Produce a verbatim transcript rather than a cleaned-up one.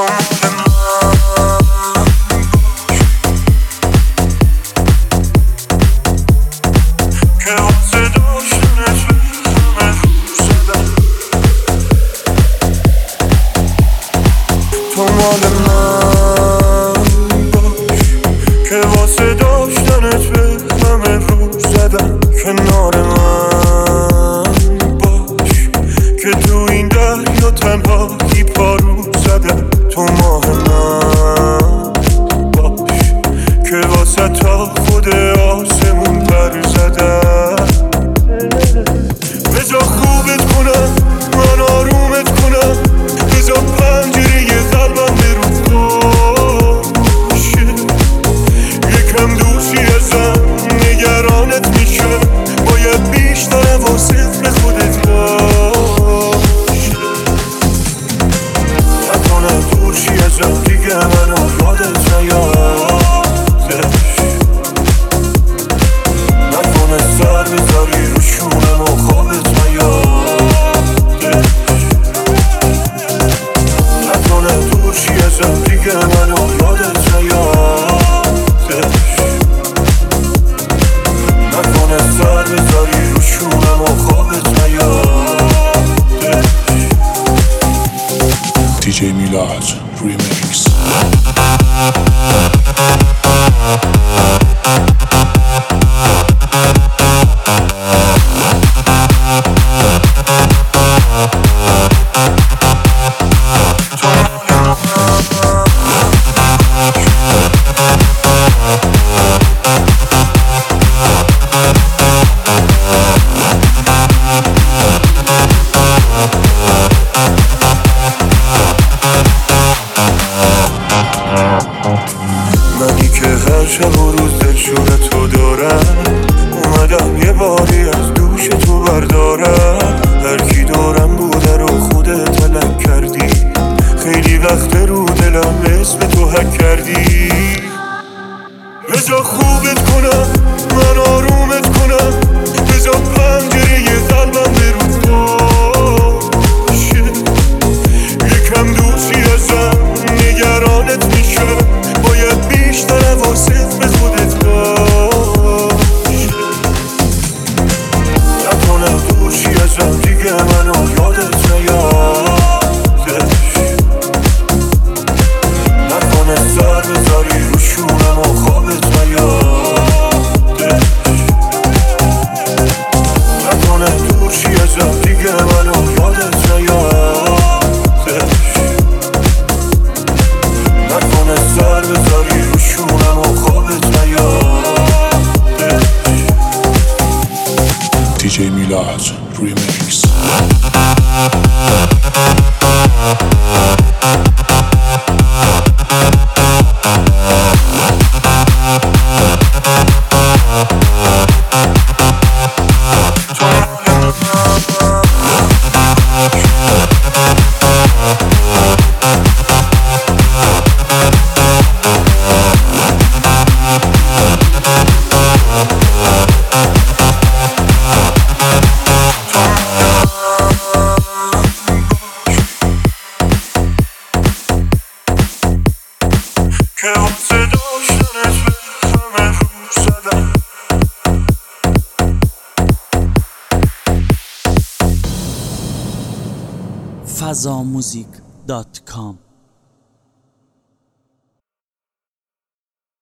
دی جی میلاد ریمیکس. منی که هر شب و روز دلشور تو دارم، اومدم یه باری از دوش تو بردارم. هر کی دارم بوده رو خودت تلک کردی، خیلی وقت رو دلم اسم تو حک کردی. بذار خوبت کنم من آرومت کنم، بذار پنجره یه قلبم برود باشه. یکم دوستی ازم نگرانت میشه، باید بیشتر حواست به خودت باشه. نکنم دوشی ازم دیگه منو یادت نیادش، نکنه سر بذاری رو شونم و خوابت نیادش، نکنه دوشی ازم دیگه منو یادت نیادش، نکنه سر بذاری رو شونم و خوابت نیادش. دی جی میلاد ریمیکس. که واسه داشتنت به همه رو زدم. فضاموزیک دات کام